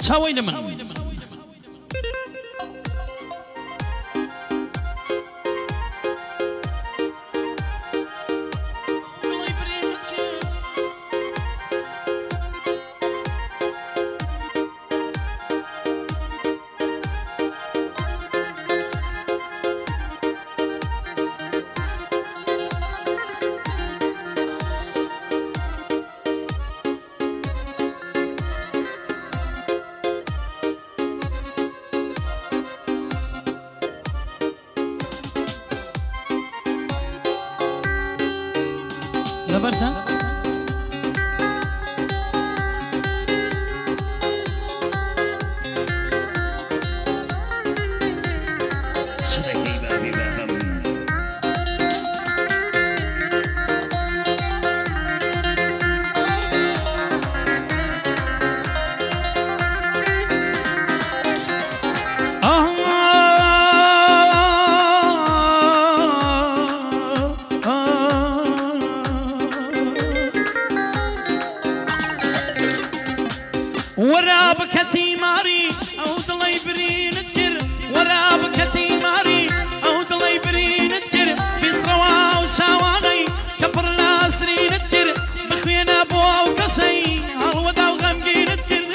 چاوەی لە من لەبەرتە سرەکەی بابی بەهم ورا بكتي ماري او دلي برين تكر ورا بكتي ماري او دلي برين تكر بيسروا وشاواني كبر ناسرين تكر بخوينا بوا وكسي هالودا وغمقين تكر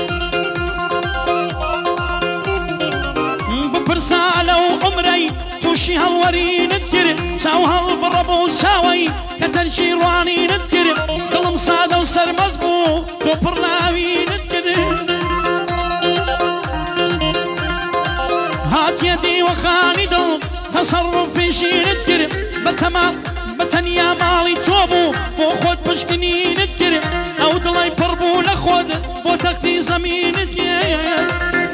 ببرسالة وعمري توشي هالورين تكر شاو هالبربو شاوي كتنشي رواني نتكر قلم صادة وسر مزبو توبر ناوي نتكر هات يدي وخاني دل تصرف في شي نتكر بتنيا مالي توبو بو خود بشكني نتكر او دلي بربو لخود بو تختي زمين نتكر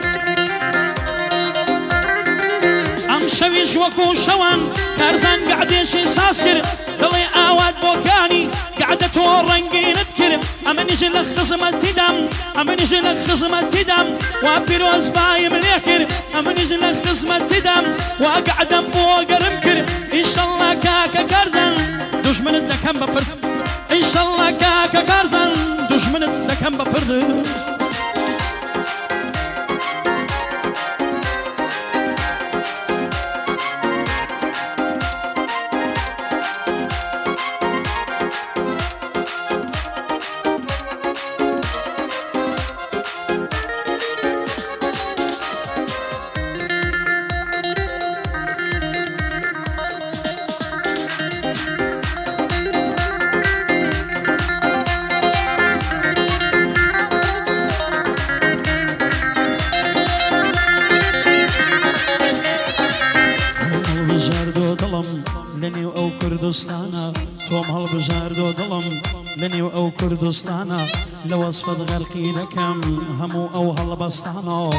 ام شويش وكو شوان كارزان قعديشي ساسكر دلي اواد بوكاني قعدت ورنقي نتكرم اما نجي لك خصمة دم اما نجي لك خصمة دم وابيروز بايم ليكر اما نجي لك خصمة دم وقعد بوقر مكر ان شاء الله كاكا كارزان دشمنت لكم بفر ان شاء الله كاكا كارزان دشمنت لكم بفر لني او كردستانا توم هالبجاردو ظلم لني او كردستانا لو اصفد غرقي لكم همو او هالبستانا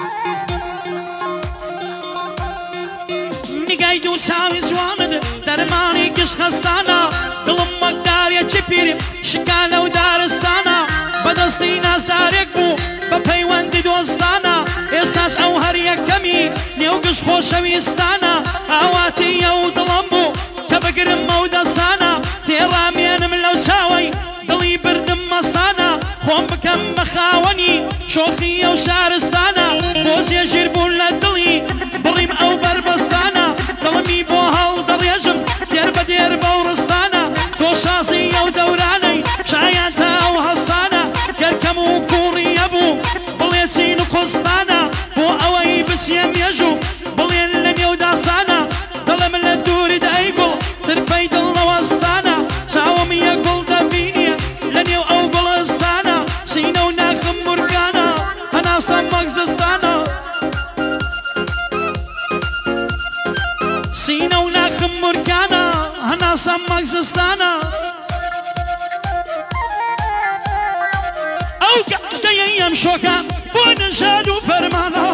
نقايدو ساوي زواند درماني كش خستانا ظلم مقدار يا جبير شكالة ودارستانا بدستي ناس دارك بو بپیوند دوستانا استاش او هر یکمی نیوگش خوشویستانا آواتی یو دلم بو كبقرم مودستانا تيرامين من لو ساوي دلي بردم مستانا خوم بكم مخاوني شوخي وشارستانا بوز يجربون لدلي بريم او بربستانا دلمي بو هال دريجم دير بدير بورستانا دو شاسي او دوراني شايانتا او هستانا كركم وكوري يبو بليسين وقستانا بو اوي بس يميجو بلين لم يوداستانا دلم لدوري دايقو تربيت الله وسطانا ساوم يقول دبيني لن يو او بلستانا سينو ناخم مرقانا انا سمك زستانا سينو ناخم مرقانا انا سمك زستانا او قعد ايام شوكا ونشاد فرمانا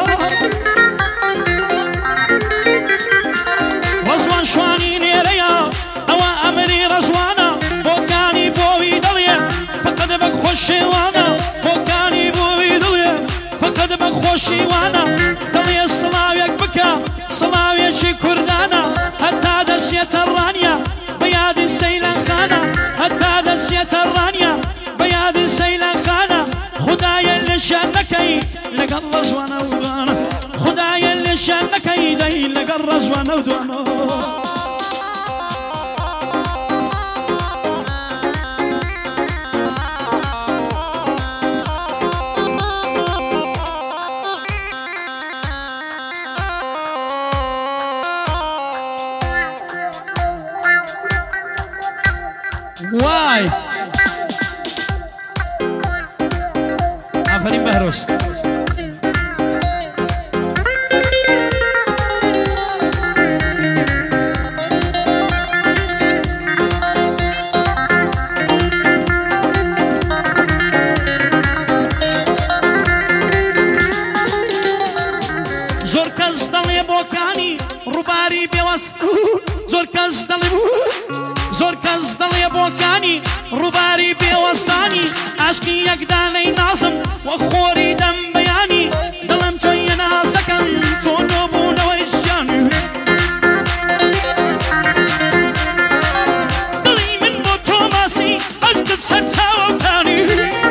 وزوان شواني نيريا او امري رزوانا بوكاني بوي دليا فقد بك خوشي وانا بوكاني بوي دليا فقد بك خوشي وانا دليا صلاويك بكا صلاويك كردانا حتى دسيت الرانيا بياد سيلان خانا حتى دسيت الرانيا بياد سيلان خانا خدايا شانكي لقى الرزوانة ودوانا خدايا اللي شانكي داي لقى الرزوانة ودوانا واي عفرين بهروس زور کس دلی بوکانی روباری بیوست زور کس دلی زور کس دلی بوکانی روباری بیوستانی عشقی یک دانه نازم و خوری دم بیانی دلم توی نازکم تو نبون و اشیانی دلی من با تو ماسی عشق ستا و کانی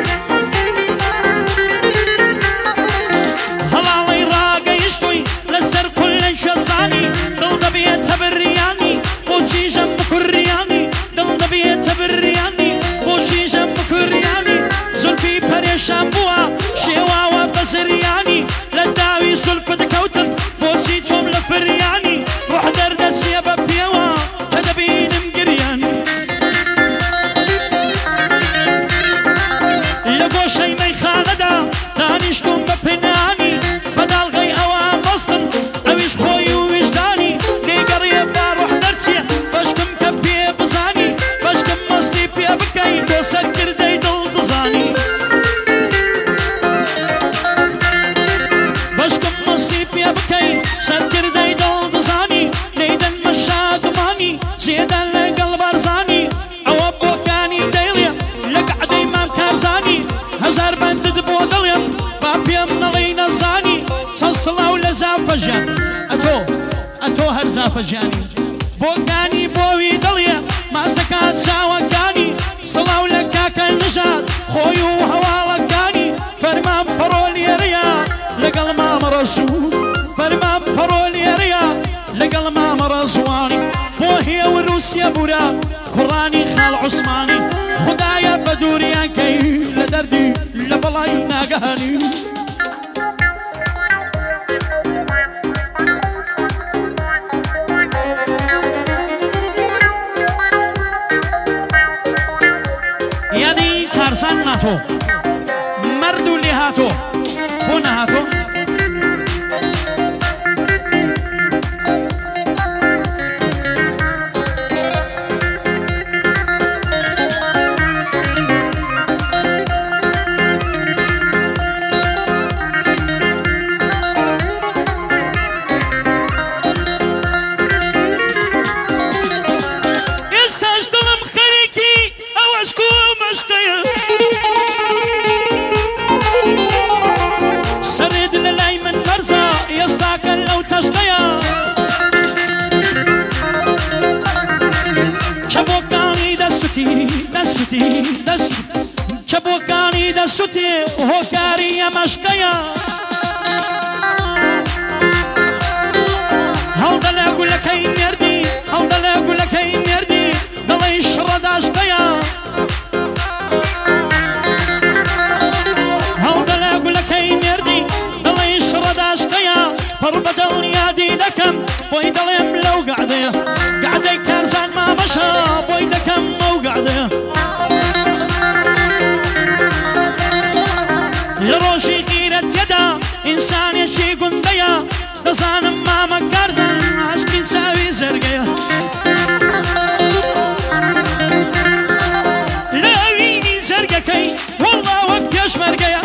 هلالی راگیش توی لسر کل شستانی دل دبیت بریانی بوچیشم بکریانی دل دبیت بریانی بوچیشم بکریانی زلفی پریشان بوا شیوا و بزریانی لداوی زلفت کوتن بوچی توم لفریانی روح درد سیبا پیوا تدبینم گریانی لگوشی میخانه دا دانشتم بپنانی بدال غی اوام بستن اویش خوی و وجدانی نیگریه با روح درسیه باشکم کپیه بزانی باشکم مستی پیه بکی تو سر کرده دل دزانی باشکم مستی پیه بکی سر کرده دل دزانی نیدن مشاگمانی زیدن لقلب ارزانی او بوکانی دیلیم لقعدی مام کارزانی هزار بند دبو دلیم بابیم نلی نزانی صلاو لزافة جان أتو هر زافة جاني بوكاني بوي دليا ما استكاد ساوى كاني صلاو لكاك النجاد خويو هوالا كاني فرمان برولي ريا لقل ما مرسو فرمان برولي ريا لقل ما مرسواني بوهي وروسيا بورا قراني خال عثماني خدايا بدوريا كي لدردي لبلاي ناقاني يدي كارسان ناتو مردو اللي هاتو هنا هاتو سرد للاي من مرزا يستاكل لو تشقيا شبوكاني دستي دستي دستي شبوكاني دستي وهوكاري يا مشقيا هل دل اقول لك اي مردي هل دل اقول لك اي مردي دلي شرد اشقيا فربة ونيادي دكم بوي دلم لو قعدي قعدي كارزان ما مشى بوي دكم مو قعدي لروشي غيرت يدا إنسان يشي قنديا دزان ماما كارزان عشقي ساوي زرقيا لاويني زرقكي والله وقت يشمرقيا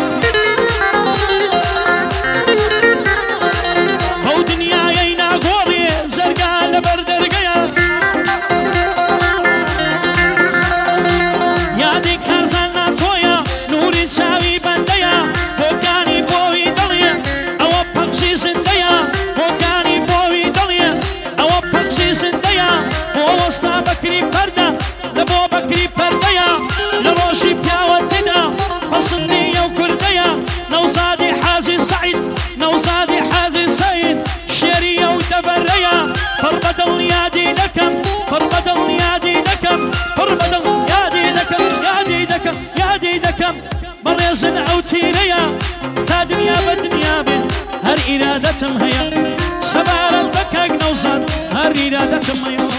Sinta وتيريا تا دنيا بدنيا بين هر إرادتم هيا سبارك بكاك نوصل هر إرادتم هيا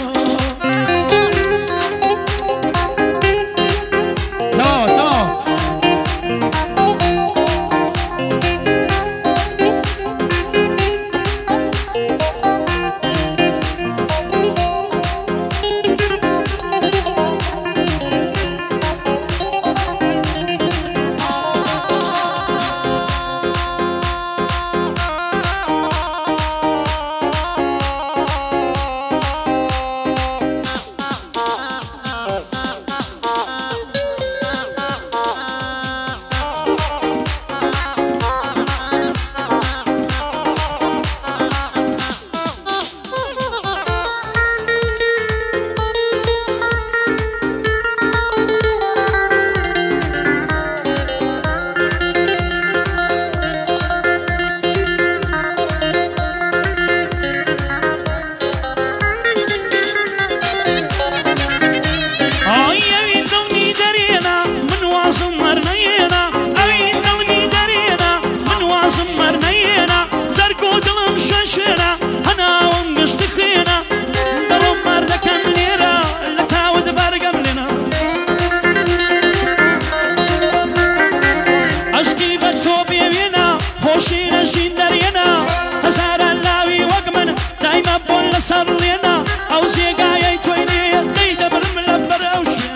سرلينا أو زيقايا يتويني قيدة بالملبر أو شوين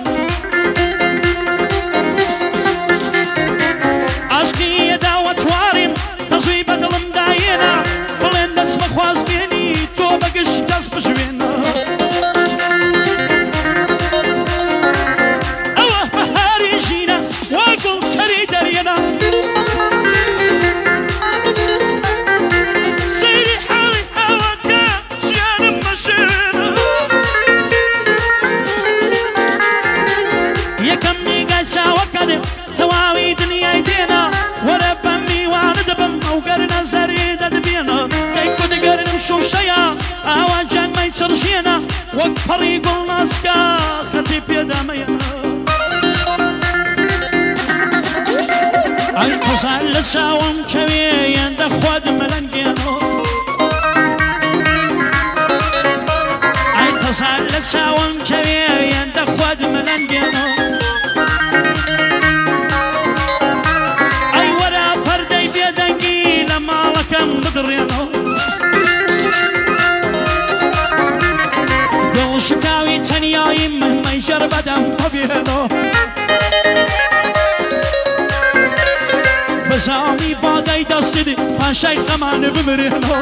عشقي يداوة وارم تصويبة المداينة بلين دس مخواز بيني تو بقش دس بشوين أوه بهاري جينا واقل سري درينا تواوي دنيا يدينا ولا بمي وانا بم او قرنا زريد دبينا كي كود قرن مشوشيا اواجان ما يتشرشينا وقت فريق الناسكا خطيب يدا مينا اي تصال لساوم كبير يندخ واد ملنجينو اي تصال لساوم كبير يندخ واد ملنجينو قل شكاوي تنياي مهما يجرب دم طبيعنا بزامي باقي دستدي فاشاي خمان بمرينا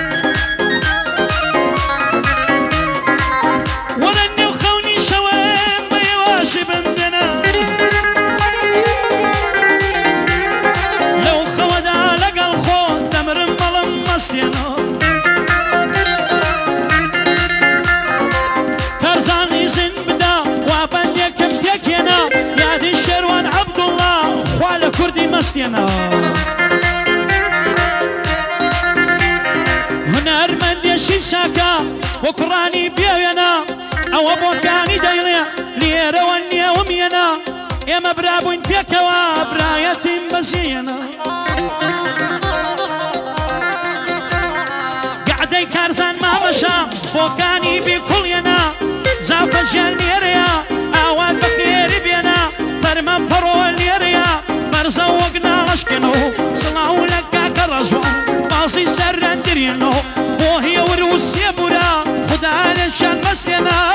ولن يخوني شوام بيواشي بندنا لو خودا لقى الخوض تمر ملم مستينا كرزاني زن بدا وابنديك بيكينا يا دي الشروان عبد الله خوال كردي مستينا هنا ارمن يشي ساكا وقراني بيوينا او ابوكاني دايليا ليرا وانيا ومينا يا مبرابوين بيكوا برايتين بزينا قعدي كارزان ما مشا بوكاني بكل ينا زاف جنيريا اواد بخير بينا فرما برول يريا برزوقنا لشكنو صلاو لك كرزوان باصي سرندرينو بوهي وروسيا برا خدا لشان مستنا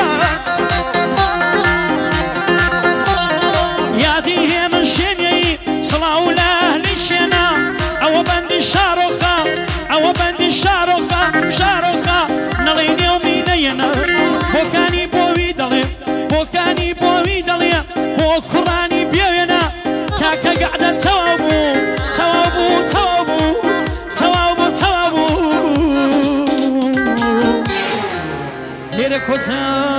يا دي هي من شني صلاو لاهل الشنا او بندي شاروخا او بندي شاروخا شاروخا نلين يومينينا بوكاني بوي دلي بوكاني بوي دلي بوكراني بيوينا كاكا قاعدة توابو توابو توابو توابو توابو ليركوتا